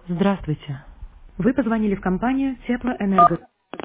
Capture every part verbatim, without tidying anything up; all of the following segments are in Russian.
Здравствуйте. Вы позвонили в компанию Теплоэнерго.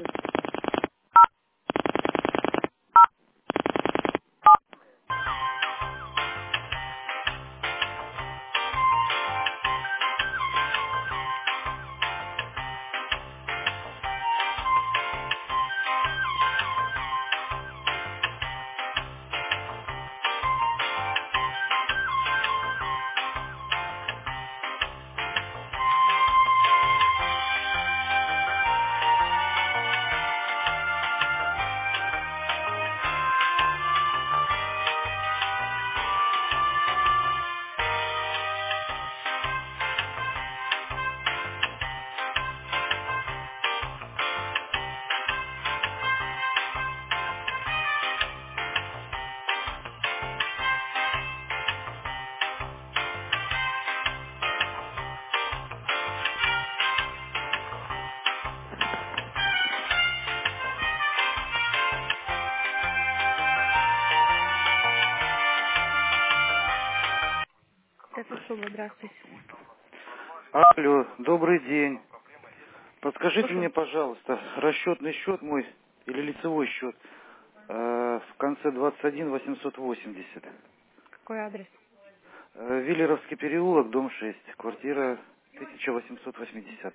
Это Суба, здравствуйте. Алло, добрый день. Подскажите Слушаю. мне, пожалуйста, расчетный счет мой или лицевой счет э, в конце двадцать один восемьсот восемьдесят. Какой адрес? Э, Виллеровский переулок, дом шесть, квартира тысяча восемьсот восемьдесят.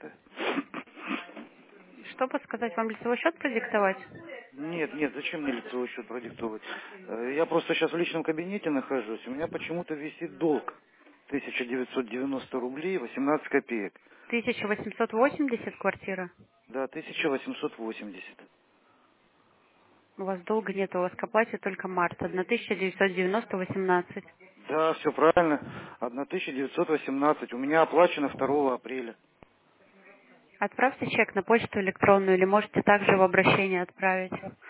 Что подсказать? Вам лицевой счет продиктовать? Нет, нет, зачем мне лицевой счет продиктовывать? Э, Я просто сейчас в личном кабинете нахожусь, у меня почему-то висит долг тысяча девятьсот девяносто рублей восемнадцать копеек. тысяча восемьсот восемьдесят квартира. Да, тысяча восемьсот восемьдесят. У вас долга нет, у вас к оплате только март. тысяча девятьсот девяносто восемнадцать. Да, все правильно. тысяча девятьсот восемнадцать. У меня оплачено второго апреля. Отправьте чек на почту электронную или можете также в обращение отправить.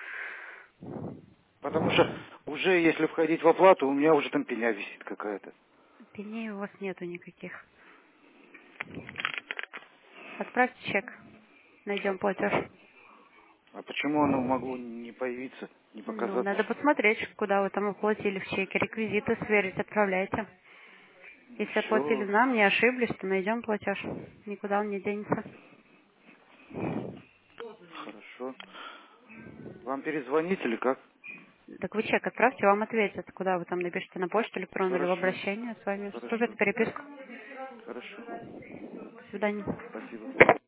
Потому что уже если входить в оплату, у меня уже там пеня висит какая-то. Пеней у вас нету никаких. Отправьте чек. Найдем платеж. А почему оно могло не появиться, не Ну, показаться? надо посмотреть, куда вы там оплатили в чеке. Реквизиты сверить, отправляйте. Если оплатили Все, нам, не ошиблись, то найдем платеж. Никуда он не денется. хорошо. Вам перезвонить или как? Так вы чек отправьте, вам ответят, куда вы там напишите, на почту электронную или в Хорошо, обращение с вами. Служит хорошо, переписку. хорошо. До свидания. Спасибо.